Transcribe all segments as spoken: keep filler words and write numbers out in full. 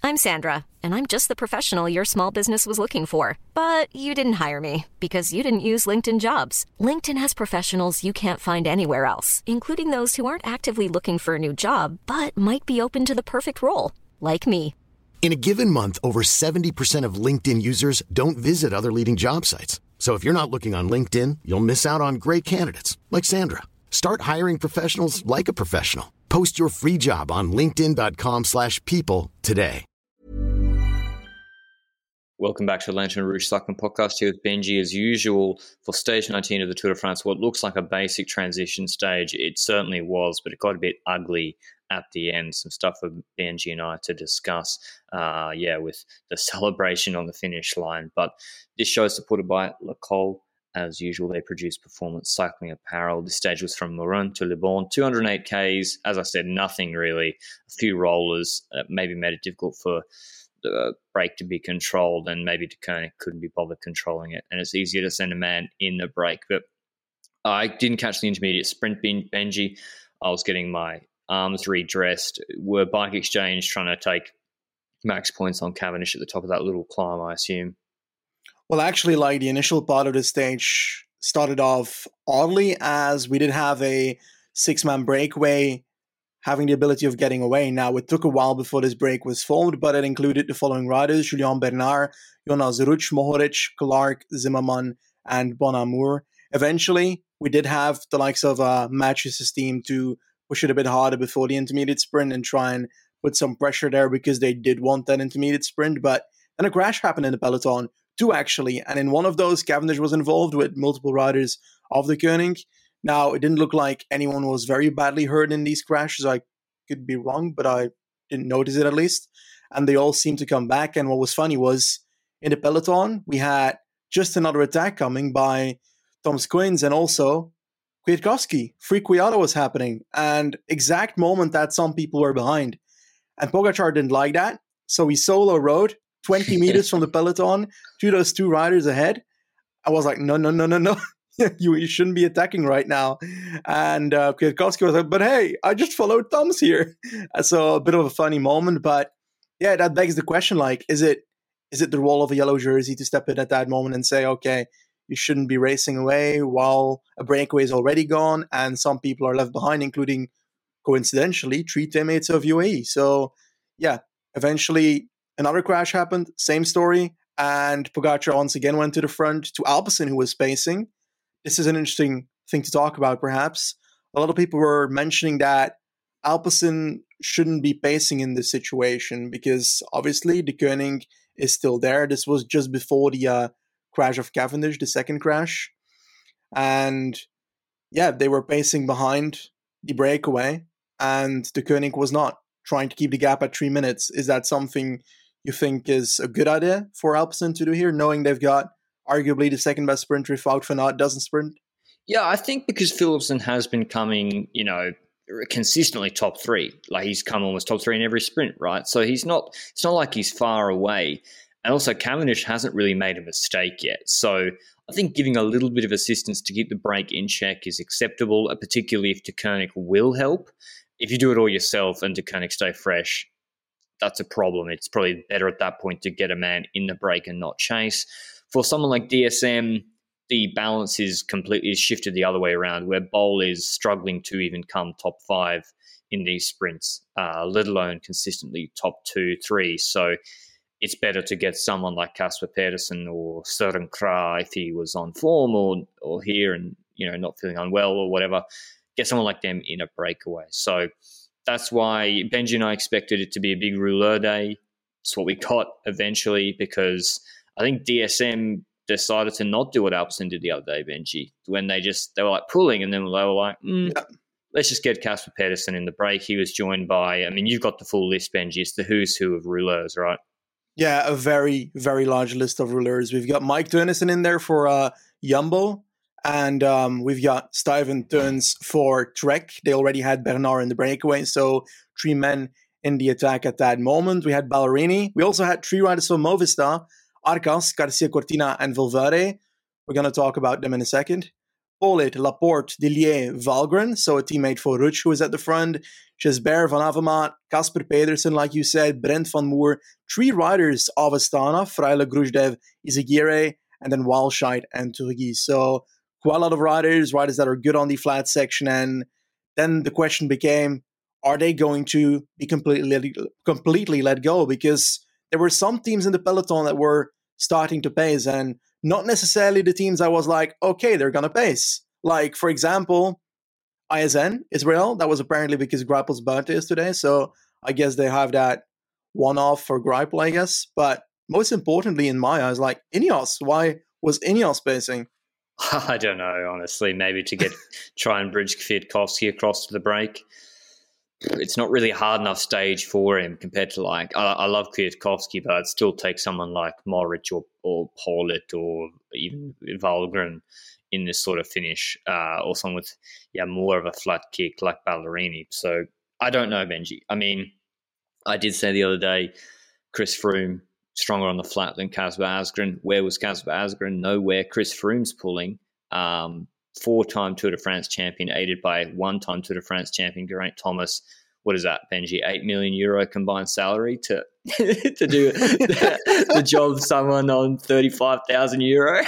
I'm Sandra, and I'm just the professional your small business was looking for. But you didn't hire me because you didn't use LinkedIn Jobs. LinkedIn has professionals you can't find anywhere else, including those who aren't actively looking for a new job, but might be open to the perfect role, like me. In a given month, over seventy percent of LinkedIn users don't visit other leading job sites. So if you're not looking on LinkedIn, you'll miss out on great candidates like Sandra. Start hiring professionals like a professional. Post your free job on linkedin.com slash people today. Welcome back to the Lanterne Rouge Cycling Podcast here with Benji. As usual, for stage nineteen of the Tour de France, what looks like a basic transition stage, it certainly was, but it got a bit ugly at the end. Some stuff for Benji and I to discuss, uh, yeah, with the celebration on the finish line. But this show is supported by Le Col. As usual, they produce performance cycling apparel. This stage was from Moron to Libourne, two hundred eight kays. As I said, nothing really. A few rollers uh, maybe made it difficult for the break to be controlled, and maybe De Koning couldn't be bothered controlling it. And it's easier to send a man in the break. But I didn't catch the intermediate sprint, Benji. I was getting my arms redressed. Were Bike Exchange trying to take max points on Cavendish at the top of that little climb, I assume? Well, actually, like the initial part of the stage started off oddly, as we did have a six-man breakaway having the ability of getting away. Now, it took a while before this break was formed, but it included the following riders: Julian Bernard, Jonas Ruch, Mohoric, Clark, Zimmermann, and Bonamour. Eventually, we did have the likes of uh, Matthews' team to push it a bit harder before the intermediate sprint and try and put some pressure there, because they did want that intermediate sprint. But then a crash happened in the peloton, two actually, and in one of those, Cavendish was involved with multiple riders of the Koenig. Now, it didn't look like anyone was very badly hurt in these crashes. I could be wrong, but I didn't notice it at least. And they all seemed to come back. And what was funny was, in the peloton, we had just another attack coming by Thomas Quains, and also Kwiatkowski. Free Kwiato was happening, and exact moment that some people were behind. And Pogacar didn't like that, so he solo rode twenty meters from the peloton to those two riders ahead. I was like, no, no, no, no, no. you, you shouldn't be attacking right now. And uh, Kwiatkowski was like, but hey, I just followed Tom's here. So a bit of a funny moment, but yeah, that begs the question, like, is it is it the role of a yellow jersey to step in at that moment and say, okay, you shouldn't be racing away while a breakaway is already gone and some people are left behind, including, coincidentally, three teammates of U A E. So yeah, eventually another crash happened, same story, and Pogacar once again went to the front to Alpecin, who was pacing. This is an interesting thing to talk about, perhaps. A lot of people were mentioning that Alpecin shouldn't be pacing in this situation because obviously the Koenig is still there. This was just before the uh, crash of Cavendish, the second crash. And yeah, they were pacing behind the breakaway, and the Koenig was not, trying to keep the gap at three minutes. Is that something you think is a good idea for Alpecin to do here, knowing they've got arguably the second best sprinter if Wout van Aert doesn't sprint? Yeah, I think because Philipsen has been coming, you know, consistently top three. Like, he's come almost top three in every sprint, right? So he's not, it's not like he's far away. And also Cavendish hasn't really made a mistake yet. So I think giving a little bit of assistance to keep the break in check is acceptable, particularly if De Koenig will help. If you do it all yourself and De Koenig stay fresh, that's a problem. It's probably better at that point to get a man in the break and not chase. For someone like D S M, the balance is completely shifted the other way around, where Bol is struggling to even come top five in these sprints, uh, let alone consistently top two, three. So it's better to get someone like Casper Pedersen or Søren Kragh if he was on form or or here and, you know, not feeling unwell or whatever. Get someone like them in a breakaway. So that's why Benji and I expected it to be a big rouleur day. It's what we got eventually, because I think D S M decided to not do what Alpecin did the other day, Benji, when they just, they were like pulling and then they were like, mm, yeah. let's just get Casper Pedersen in the break. He was joined by, I mean, you've got the full list, Benji. It's the who's who of rouleurs, right? Yeah, a very, very large list of rouleurs. We've got Mike Teunissen in there for uh, Jumbo, and um, we've got Stuyven Teuns for Trek. They already had Bernard in the breakaway, so three men in the attack at that moment. We had Ballerini. We also had three riders from Movistar, Arcas, Garcia Cortina, and Valverde. We're going to talk about them in a second. Polit, Laporte, Dillier, Valgren, so a teammate for Ruch who is at the front, Jesper, Van Avermaet, Casper Pedersen, like you said, Brent van Moer, three riders of Astana, Freile, Gruzdev, Izagirre, and then Walscheid and Turgis. So quite a lot of riders, riders that are good on the flat section. And then the question became, are they going to be completely, completely let go? Because there were some teams in the peloton that were starting to pace, and not necessarily the teams I was like, okay, they're going to pace. Like, for example, I S N, Israel, that was apparently because Greipel's birthday is today, so I guess they have that one-off for Greipel, I guess. But most importantly, in my eyes, like, Ineos, why was Ineos pacing? I don't know, honestly. Maybe to get try and bridge Kwiatkowski across to the break. It's not really a hard enough stage for him compared to, like, I, I love Kwiatkowski, but I'd still take someone like Moritz or, or Polit or even Valgren in this sort of finish, uh, or someone with, yeah, more of a flat kick like Ballerini. So I don't know, Benji. I mean, I did say the other day, Chris Froome stronger on the flat than Kasper Asgreen. Where was Kasper Asgreen? Nowhere. Chris Froome's pulling. Um, four-time Tour de France champion, aided by one-time Tour de France champion Geraint Thomas. What is that, Benji? Eight million euro combined salary to to do the, the job of someone on thirty-five thousand euro.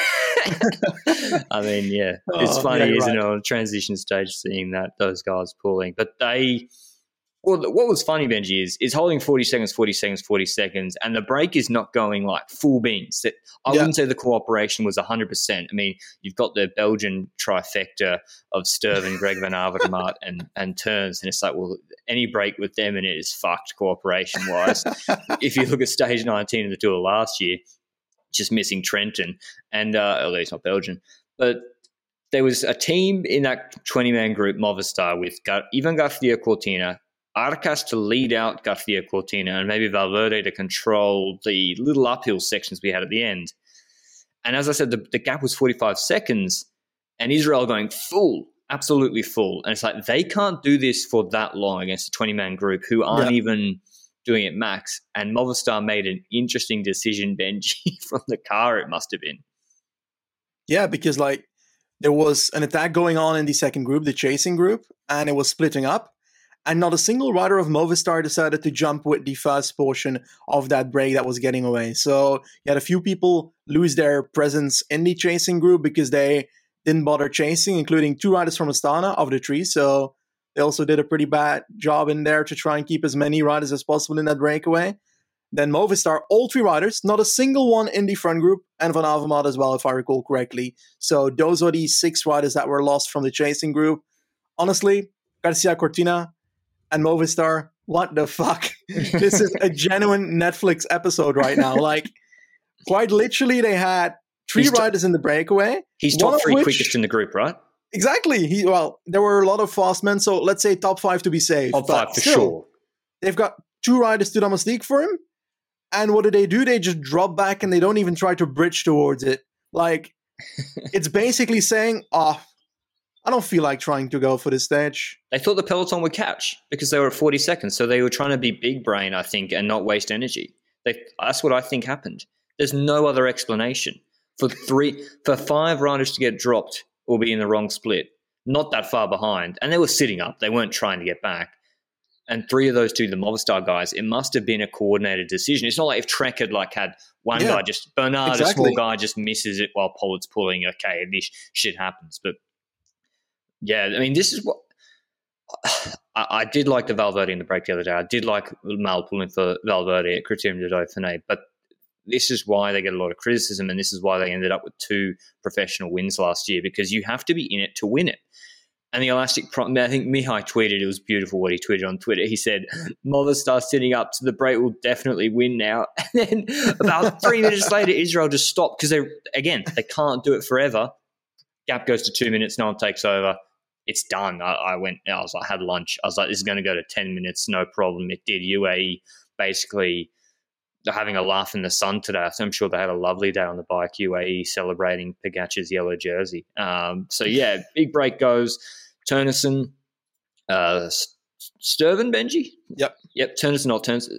I mean, yeah, it's oh, funny, yeah, isn't right. it, on a transition stage, seeing that those guys pulling, but they. Well, what was funny, Benji, is is holding forty seconds, forty seconds, forty seconds, and the break is not going like full beans. That I yeah. wouldn't say the cooperation was one hundred percent. I mean, you've got the Belgian trifecta of Sturven, Greg Van Avermaet, and and Turns, and it's like, well, any break with them in it is fucked cooperation-wise. If you look at stage nineteen of the Tour last year, just missing Trenton, and uh, although he's not Belgian, but there was a team in that twenty-man group, Movistar, with Gar- Ivan Garcia Cortina, Arcas to lead out Garcia Cortina, and maybe Valverde to control the little uphill sections we had at the end. And as I said, the, the gap was forty-five seconds, and Israel going full, absolutely full. And it's like, they can't do this for that long against a twenty-man group who aren't yeah. even doing it max. And Movistar made an interesting decision, Benji, from the car it must have been. Yeah, because like there was an attack going on in the second group, the chasing group, and it was splitting up. And not a single rider of Movistar decided to jump with the first portion of that break that was getting away. So you had a few people lose their presence in the chasing group because they didn't bother chasing, including two riders from Astana of the three. So they also did a pretty bad job in there to try and keep as many riders as possible in that breakaway. Then Movistar, all three riders, not a single one in the front group, and Van Avermaet as well, if I recall correctly. So those are the six riders that were lost from the chasing group. Honestly, Garcia Cortina and Movistar, what the fuck? This is a genuine Netflix episode right now. Like, quite literally, they had three he's riders t- in the breakaway. He's top three which, quickest in the group, right? Exactly. He Well, there were a lot of fast men, so let's say top five to be safe. Top five for still, sure. They've got two riders to domestique for him, and what do they do? They just drop back, and they don't even try to bridge towards it. Like, it's basically saying, oh, I don't feel like trying to go for this stage. They thought the peloton would catch because they were at forty seconds. So they were trying to be big brain, I think, and not waste energy. They, that's what I think happened. There's no other explanation. For three, for five riders to get dropped or be in the wrong split, not that far behind, and they were sitting up. They weren't trying to get back. And three of those two, the Movistar guys, it must have been a coordinated decision. It's not like if Trek had like had one yeah, guy just, Bernard, exactly. a small guy, just misses it while Pollitt's pulling. Okay, this shit happens. But yeah, I mean, this is what I, I did like the Valverde in the break the other day. I did like Mal pulling for Valverde at Criterium de Dauphiné, but this is why they get a lot of criticism, and this is why they ended up with two professional wins last year, because you have to be in it to win it. And the elastic, pro- I think Mihai tweeted, it was beautiful what he tweeted on Twitter. He said, Movistar sitting up to the break will definitely win now. And then about three minutes later, Israel just stopped because they, again, they can't do it forever. Gap goes to two minutes, no one takes over. It's done. I, I went, I was like, I had lunch. I was like, this is going to go to ten minutes, no problem. It did. U A E basically, they're having a laugh in the sun today. So I'm sure they had a lovely day on the bike, U A E celebrating Pogacar's yellow jersey. Um, so yeah, big break goes. Turnison, uh, Sturven, Benji? Yep. Yep, Turnison, not Turnison.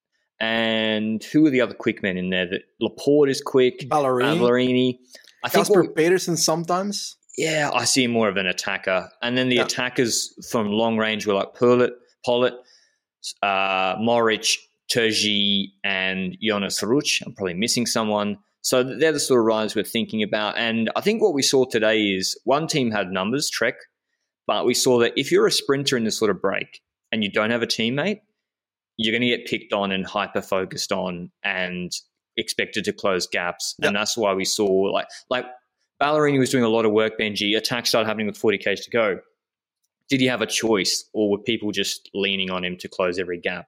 And who are the other quick men in there? That Laporte is quick. Ballerini. Ballerini. I Casper Pedersen sometimes. Yeah, I see him more of an attacker. And then the Yeah. attackers from long range were like Pollitt, Pollitt uh, Mohoric, Turgi, and Jonas Ruch. I'm probably missing someone. So they're the sort of riders we're thinking about. And I think what we saw today is one team had numbers, Trek, but we saw that if you're a sprinter in this sort of break and you don't have a teammate, you're going to get picked on and hyper-focused on and expected to close gaps. Yep. And that's why we saw, like, like Ballerini was doing a lot of work, Benji. Attack started happening with forty kays to go. Did he have a choice, or were people just leaning on him to close every gap?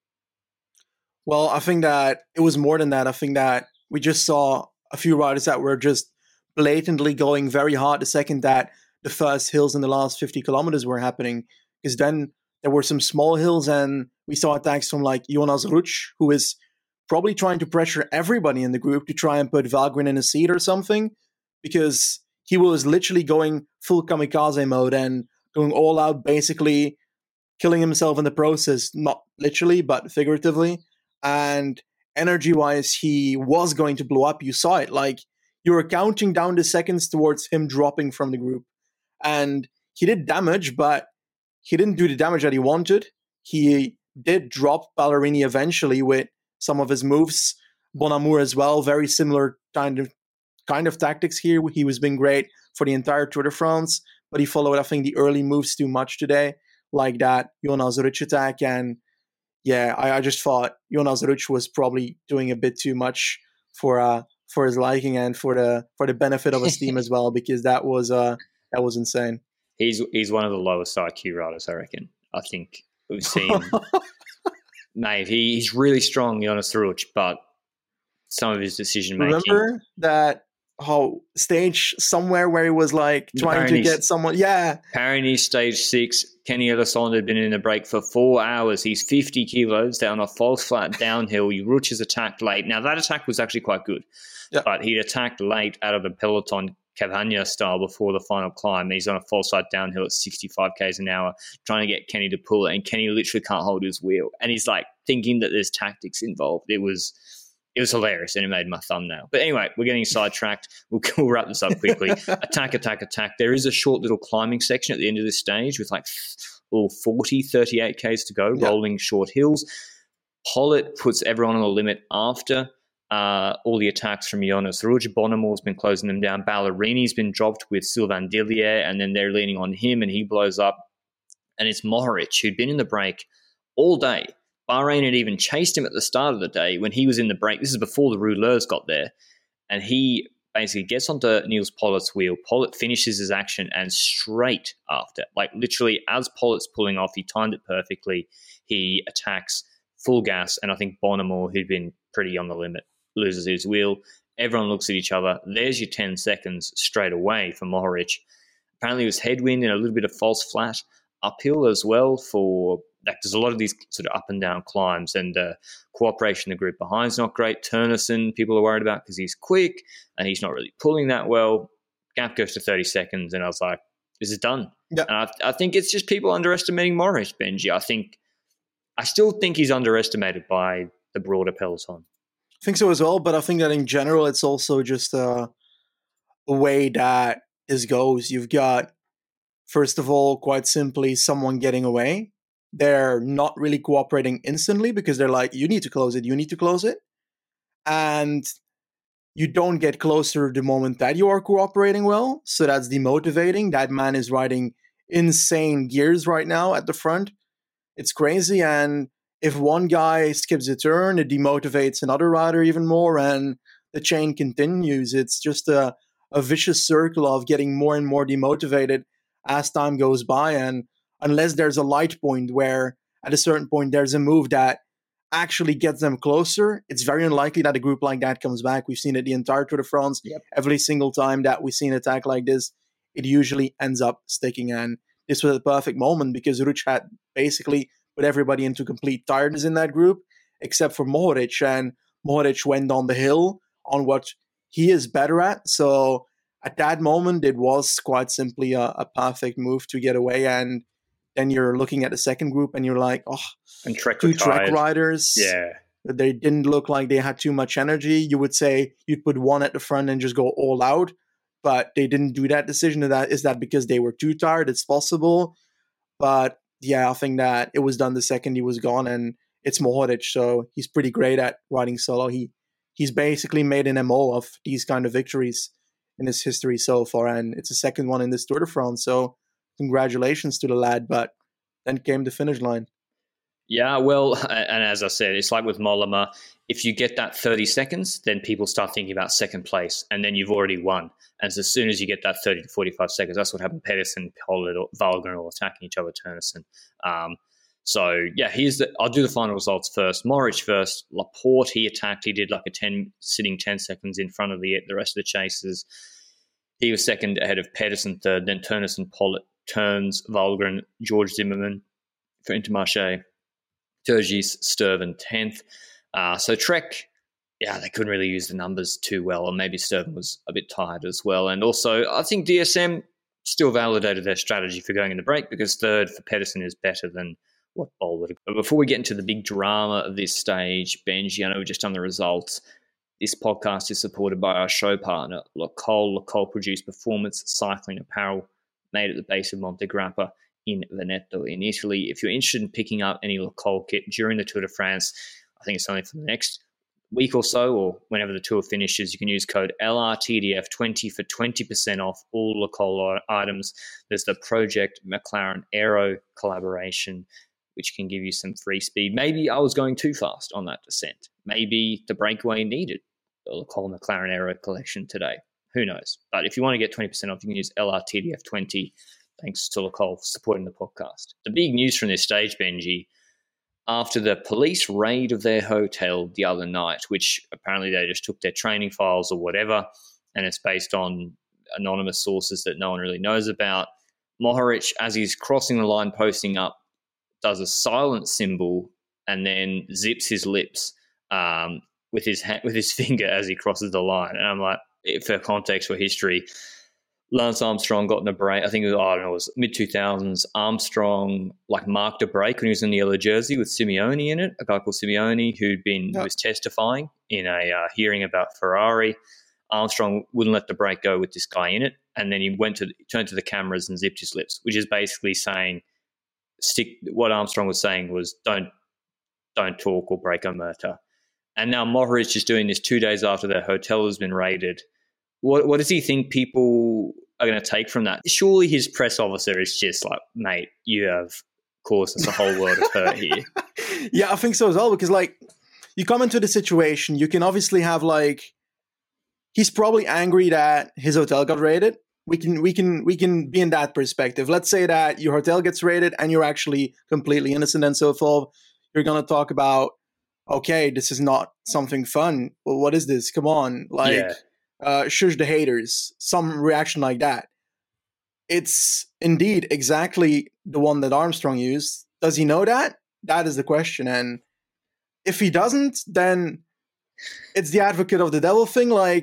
Well, I think that it was more than that. I think that we just saw a few riders that were just blatantly going very hard the second that the first hills in the last fifty kilometers were happening. Because then there were some small hills and we saw attacks from like Jonas Ruch, who is probably trying to pressure everybody in the group to try and put Valgren in a seat or something, because he was literally going full kamikaze mode and going all out, basically killing himself in the process, not literally, but figuratively. And energy-wise, he was going to blow up. You saw it. Like, you were counting down the seconds towards him dropping from the group. And he did damage, but he didn't do the damage that he wanted. He did drop Ballerini eventually with some of his moves. Bonamour as well, very similar kind of kind of tactics here. He was being great for the entire Tour de France, but he followed, I think, the early moves too much today, like that Jonas Ruch attack. And yeah, I, I just thought Jonas Ruch was probably doing a bit too much for uh for his liking and for the for the benefit of his team as well, because that was uh that was insane. He's he's one of the lowest I Q riders, I reckon. I think we've seen, mate. He, he's really strong, Jonas Ruch, but some of his decision making. Remember that whole stage somewhere where he was like trying Paris, to get someone? Yeah, Paris stage six. Kenny Elizondo had been in the break for four hours. He's fifty kilos down a false flat downhill. Ruch has attacked late. Now that attack was actually quite good, yeah. But he'd attacked late out of the peloton, Cavagna style, before the final climb. He's on a false side downhill at sixty-five kays an hour, trying to get Kenny to pull it, and Kenny literally can't hold his wheel. And he's like thinking that there's tactics involved. It was it was hilarious, and it made my thumbnail. But anyway, we're getting sidetracked. We'll, we'll wrap this up quickly. Attack, attack, attack. There is a short little climbing section at the end of this stage with like all forty, thirty-eight kays to go, yep. Rolling short hills. Pollitt puts everyone on the limit after Uh, all the attacks from Jonas Ruch. Bonamour's been closing them down. Ballerini's been dropped with Sylvain Dillier, and then they're leaning on him, and he blows up. And it's Mohoric, who'd been in the break all day. Bahrain had even chased him at the start of the day when he was in the break. This is before the rouleurs got there. And he basically gets onto Niels Pollitt's wheel. Pollitt finishes his action, and straight after, like literally as Pollitt's pulling off, he timed it perfectly. He attacks full gas, and I think Bonamour, who'd been pretty on the limit, loses his wheel. Everyone looks at each other. There's your ten seconds straight away for Mohoric. Apparently it was headwind and a little bit of false flat uphill as well for, like, there's a lot of these sort of up and down climbs, and uh, cooperation in the group behind is not great. Turnison, people are worried about because he's quick and he's not really pulling that well. Gap goes to thirty seconds, and I was like, this is done. Yep. And I, I think it's just people underestimating Mohoric, Benji. I think, I still think he's underestimated by the broader peloton. I think so as well, but I think that in general, it's also just a, a way that this goes. You've got, first of all, quite simply, someone getting away. They're not really cooperating instantly because they're like, you need to close it, you need to close it. And you don't get closer the moment that you are cooperating well. So that's demotivating. That man is riding insane gears right now at the front. It's crazy. And if one guy skips a turn, it demotivates another rider even more, and the chain continues. It's just a, a vicious circle of getting more and more demotivated as time goes by. And unless there's a light point where at a certain point there's a move that actually gets them closer, it's very unlikely that a group like that comes back. We've seen it the entire Tour de France. Yep. Every single time that we've seen an attack like this, it usually ends up sticking. And this was a perfect moment because Ruch had basically put everybody into complete tiredness in that group, except for Mohoric. And Mohoric went on the hill on what he is better at. So at that moment, it was quite simply a, a perfect move to get away. And then you're looking at the second group and you're like, oh, and Trek two Trek riders. Yeah. They didn't look like they had too much energy. You would say you'd put one at the front and just go all out. but they didn't do that decision. And that is that because they were too tired? It's possible, but yeah, I think that it was done the second he was gone, and it's Mohoric, so he's pretty great at riding solo. He he's basically made an M O of these kind of victories in his history so far, and it's a second one in this Tour de France. So congratulations to the lad, but then came the finish line. Yeah, well, and as I said, it's like with Mollema. If you get that thirty seconds, then people start thinking about second place, and then you've already won. And as soon as you get that thirty to forty-five seconds, that's what happened. Pedersen, Pollitt, Valgren all attacking each other, Turnison. Um, so, yeah, here's the. I'll do the final results first. Mohoric first. Laporte, he attacked. He did like a ten, sitting ten seconds in front of the the rest of the chasers. He was second ahead of Pedersen, third. Then Turnison, Pollitt, Turns, Valgren, George Zimmerman for Intermarché. Turgis, Sturven, tenth. Uh, so Trek, yeah, they couldn't really use the numbers too well, or maybe Sturven was a bit tired as well. And also, I think D S M still validated their strategy for going in the break, because third for Pedersen is better than what Bol would have. But before we get into the big drama of this stage, Benji, I know we've just done the results. This podcast is supported by our show partner, Le Col. Le Col produced performance cycling apparel made at the base of Monte Grappa in Veneto in Italy. If you're interested in picking up any Le Col kit during the Tour de France, I think it's only for the next week or so, or whenever the tour finishes, you can use code L R T D F twenty for twenty percent off all Le Col items. There's the Project McLaren Aero collaboration, which can give you some free speed. Maybe I was going too fast on that descent. Maybe the breakaway needed the Le Col McLaren Aero collection today. Who knows? But if you want to get twenty percent off, you can use L R T D F twenty. Thanks to Le Col for supporting the podcast. The big news from this stage, Benji, after the police raid of their hotel the other night, which apparently they just took their training files or whatever, and it's based on anonymous sources that no one really knows about, Mohoric, as he's crossing the line, posting up, does a silent symbol and then zips his lips um, with his ha- with his finger as he crosses the line. And I'm like, for context, for history, Lance Armstrong got in a break. I think it was, I don't know, it was mid two thousands. Armstrong like marked a break when he was in the yellow jersey with Simeone in it, a guy called Simeone who'd been yep. was testifying in a uh, hearing about Ferrari. Armstrong wouldn't let the break go with this guy in it, and then he went to turned to the cameras and zipped his lips, which is basically saying, stick. What Armstrong was saying was, don't don't talk or break omerta. And now Mohoric is doing this two days after their hotel has been raided. What what does he think people are going to take from that? Surely his press officer is just like, mate, you have caused us a whole world of hurt here. Yeah, I think so as well, because like you come into the situation, you can obviously have like, he's probably angry that his hotel got raided. We can we can we can be in that perspective. Let's say that your hotel gets raided and you're actually completely innocent and so forth. You're going to talk about, okay, this is not something fun. Well, what is this? Come on, like. Yeah. Uh, shush the haters, some reaction like that. It's indeed exactly the one that Armstrong used. Does he know that? That is the question. And if he doesn't, then it's the advocate of the devil thing. Like,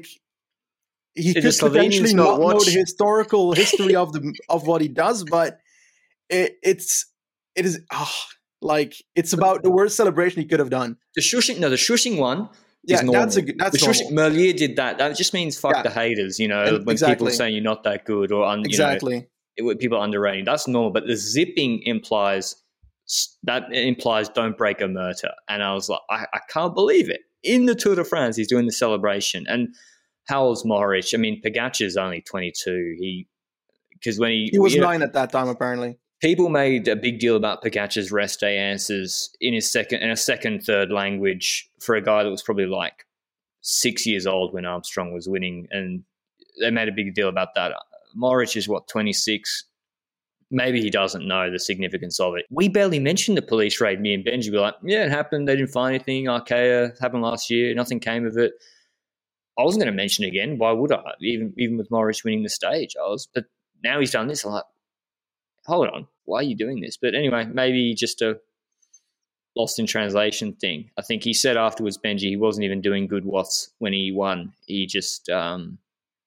he Did could potentially not watch? know the historical history of the of what he does, but it, it's it is oh, like it's about the worst celebration he could have done. The shushing, no, the shushing one. Yeah, that's a that's normal. Merlier did that. That just means fuck yeah. the haters, you know, and, when exactly. people are saying you're not that good or un, exactly you know, it, people are underrating. That's normal. But the zipping implies that implies don't break omerta. And I was like, I, I can't believe it. In the Tour de France, he's doing the celebration. And how old's Mohoric? I mean, Pogacar's only twenty-two. He because when he he was nine know, at that time apparently. People made a big deal about Pogacar's rest day answers in his second, in a second, third language for a guy that was probably like six years old when Armstrong was winning, and they made a big deal about that. Mohoric is what, twenty-six? Maybe he doesn't know the significance of it. We barely mentioned the police raid. Me and Benji were like, yeah, it happened. They didn't find anything. Arkea happened last year. Nothing came of it. I wasn't going to mention it again. Why would I? Even even with Mohoric winning the stage, I was. But now he's done this. I'm like, hold on, why are you doing this? But anyway, maybe just a lost in translation thing. I think he said afterwards, Benji, he wasn't even doing good watts when he won. He just, um,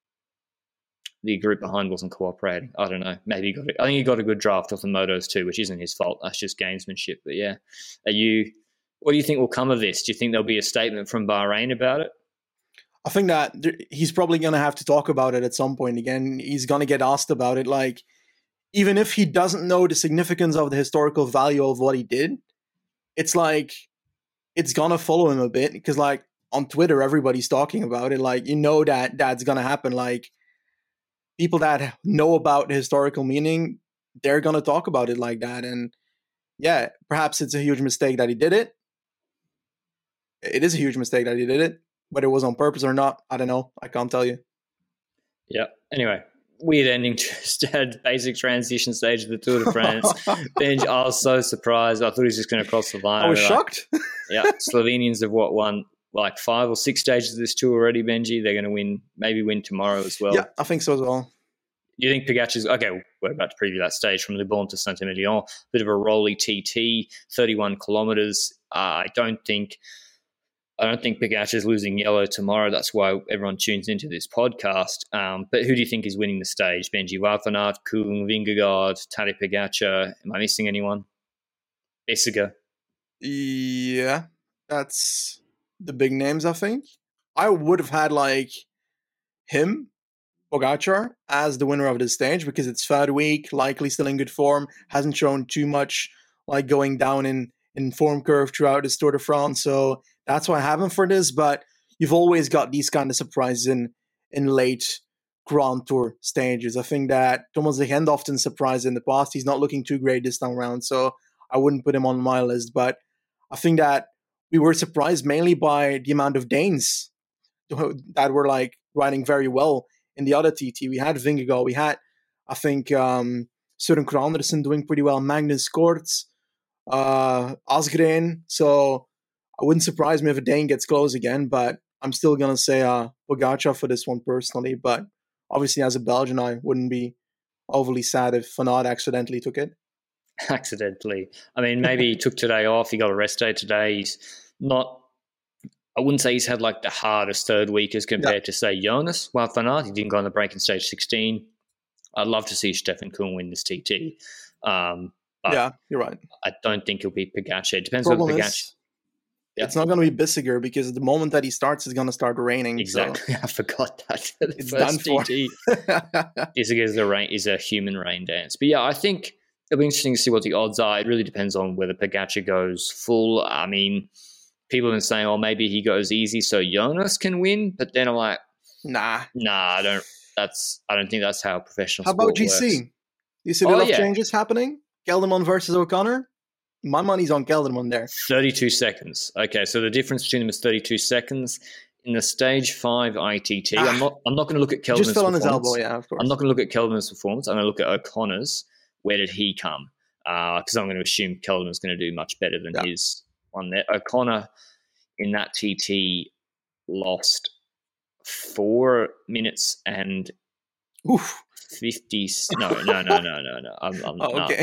the group behind wasn't cooperating. I don't know. Maybe he got it. I think he got a good draft off the motos too, which isn't his fault. That's just gamesmanship. But yeah, are you, what do you think will come of this? Do you think there'll be a statement from Bahrain about it? I think that he's probably going to have to talk about it at some point again. He's going to get asked about it. Like, even if he doesn't know the significance of the historical value of what he did, it's like, it's going to follow him a bit because, like, on Twitter, everybody's talking about it. Like, you know that that's going to happen. Like, people that know about the historical meaning, they're going to talk about it like that. And yeah, perhaps it's a huge mistake that he did it. It is a huge mistake that he did it. Whether it was on purpose or not, I don't know. I can't tell you. Yeah. Anyway, weird ending to basic transition stage of the Tour de France. Benji, I was so surprised. I thought he was just going to cross the line. I was like, shocked. Yeah. Slovenians have what won like five or six stages of this tour already, Benji. They're going to win, maybe win tomorrow as well. Yeah, I think so as well. Do you think Pogacar's okay? We're about to preview that stage from Libourne to Saint-Emilion. Bit of a rolly T T, thirty-one kilometres. Uh, I don't think. I don't think Pogacar's losing yellow tomorrow. That's why everyone tunes into this podcast. Um, but who do you think is winning the stage? Benji Wout van Aert, Koen, Vingegaard, Tadej Pogacar. Am I missing anyone? Bessiger. Yeah, that's the big names, I think. I would have had, like, him, Pogacar, as the winner of this stage because it's third week, likely still in good form, hasn't shown too much, like, going down in, in form curve throughout this Tour de France. So that's why I have him for this, but you've always got these kind of surprises in, in late Grand Tour stages. I think that Thomas de Gent often surprised in the past. He's not looking too great this time around, so I wouldn't put him on my list. But I think that we were surprised mainly by the amount of Danes that were like riding very well in the other T T. We had Vingegaard, we had, I think, um, Søren Kragh Andersen doing pretty well, Magnus Kortz, uh, Asgreen. So I wouldn't surprise me if a Dane gets close again, but I'm still going to say uh, Pogacar for this one personally. But obviously, as a Belgian, I wouldn't be overly sad if Van Aert accidentally took it. Accidentally. I mean, maybe he took today off. He got a rest day today. He's not, I wouldn't say he's had like the hardest third week as compared yeah. to, say, Jonas Wout van Aert. He didn't go on the break in stage sixteen. I'd love to see Stefan Kuhn win this T T. Um, but yeah, you're right. I don't think he'll be Pogacar. It depends Problem on Pogacar. Is, yeah. It's not going to be Bissiger because the moment that he starts, it's going to start raining. Exactly. So I forgot that. The it's first done for. T T. Bissiger is a, rain, is a human rain dance. But yeah, I think it'll be interesting to see what the odds are. It really depends on whether Pogacar goes full. I mean, people have been saying, oh, maybe he goes easy so Jonas can win. But then I'm like, nah. Nah, I don't That's I don't think that's how professional how sport about G C? works. Do you see the Oh, left yeah. changes happening? Kelderman versus O'Connor? My money's on Kelderman there. thirty-two seconds. Okay, so the difference between them is thirty-two seconds. In the stage five I T T, Ah. I'm not I'm not going to look at Kelderman's Just fell on his performance. elbow, yeah, of course. I'm not going to look at Kelderman's performance. I'm going to look at O'Connor's. Where did he come? Because I'm going to assume Kelderman's going to do much better than Yeah. his one there. O'Connor in that T T lost four minutes and Oof. fifty. No, no, no, no, no, no. I'm, I'm Oh, not. okay.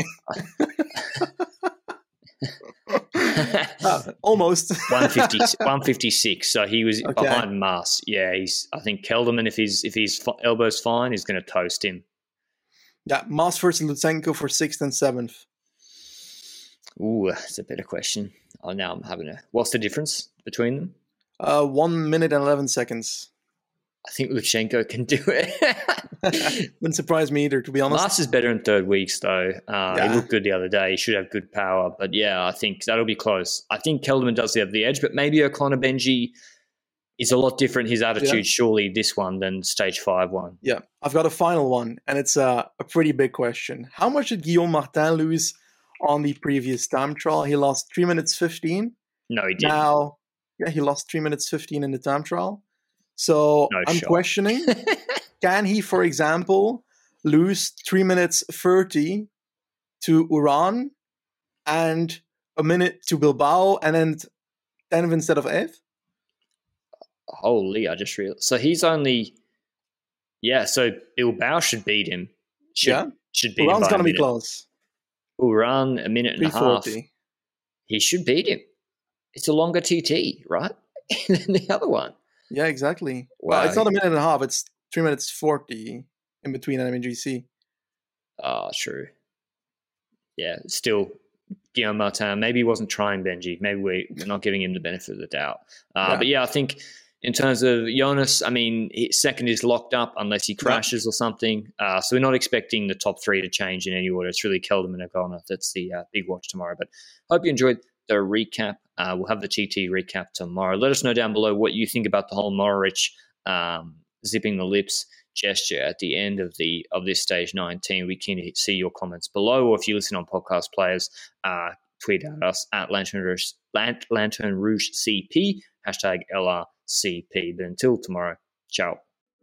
Ah, almost. one fifty, one fifty-six. So he was Okay. behind Mars. Yeah, he's. I think Kelderman, if his if his f- elbow's fine, is going to toast him. Yeah, Mas versus Lutsenko for sixth and seventh. Ooh, that's a better question. Oh, now I'm having a. What's the difference between them? Uh, one minute and eleven seconds. I think Lutsenko can do it. Wouldn't surprise me either, to be honest. Mars is better in third weeks, though. Uh, Yeah. He looked good the other day. He should have good power. But yeah, I think that'll be close. I think Kelderman does have the edge, but maybe O'Connor Benji is a lot different, his attitude, Yeah. surely, this one than stage five one. Yeah, I've got a final one, and it's a, a pretty big question. How much did Guillaume Martin lose on the previous time trial? He lost three minutes fifteen. No, he didn't. Now, yeah, he lost three minutes fifteen in the time trial. So No I'm shot. questioning, can he, for example, lose three minutes thirty to Uran and a minute to Bilbao and then tenth instead of eighth? Holy, I just realized. So he's only, yeah, so Bilbao should beat him. Should, Yeah. Should beat him. Uran's by going a to be minute. close. Uran, a minute and a half. three forty. He should beat him. It's a longer T T, right? than the other one. Yeah, exactly. Well, it's Wow. not a minute and a half. It's three minutes forty in between M and G C. Oh, true. Yeah, still, Guillaume Martin, maybe he wasn't trying Benji. Maybe we, we're not giving him the benefit of the doubt. Uh, Yeah. But yeah, I think In terms of Jonas, I mean, his second is locked up unless he crashes or something. Uh, so we're not expecting the top three to change in any order. It's really Kelderman and O'Connor. That's the uh, big watch tomorrow. But hope you enjoyed the recap. Uh, we'll have the T T recap tomorrow. Let us know down below what you think about the whole Mohoric um, zipping the lips gesture at the end of the of this stage nineteen. We can see your comments below, or if you listen on podcast players, uh, tweet at us at Lantern Rouge, Lantern Rouge C P, hashtag L R C P. But until tomorrow, ciao.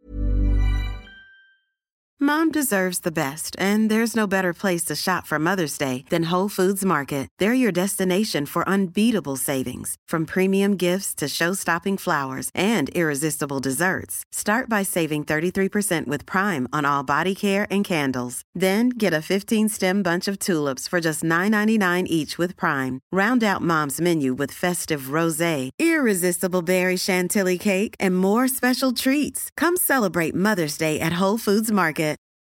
Mom deserves the best, and there's no better place to shop for Mother's Day than Whole Foods Market. They're your destination for unbeatable savings, from premium gifts to show-stopping flowers and irresistible desserts. Start by saving thirty-three percent with Prime on all body care and candles. Then get a fifteen-stem bunch of tulips for just nine ninety-nine each with Prime. Round out Mom's menu with festive rosé, irresistible berry chantilly cake, and more special treats. Come celebrate Mother's Day at Whole Foods Market.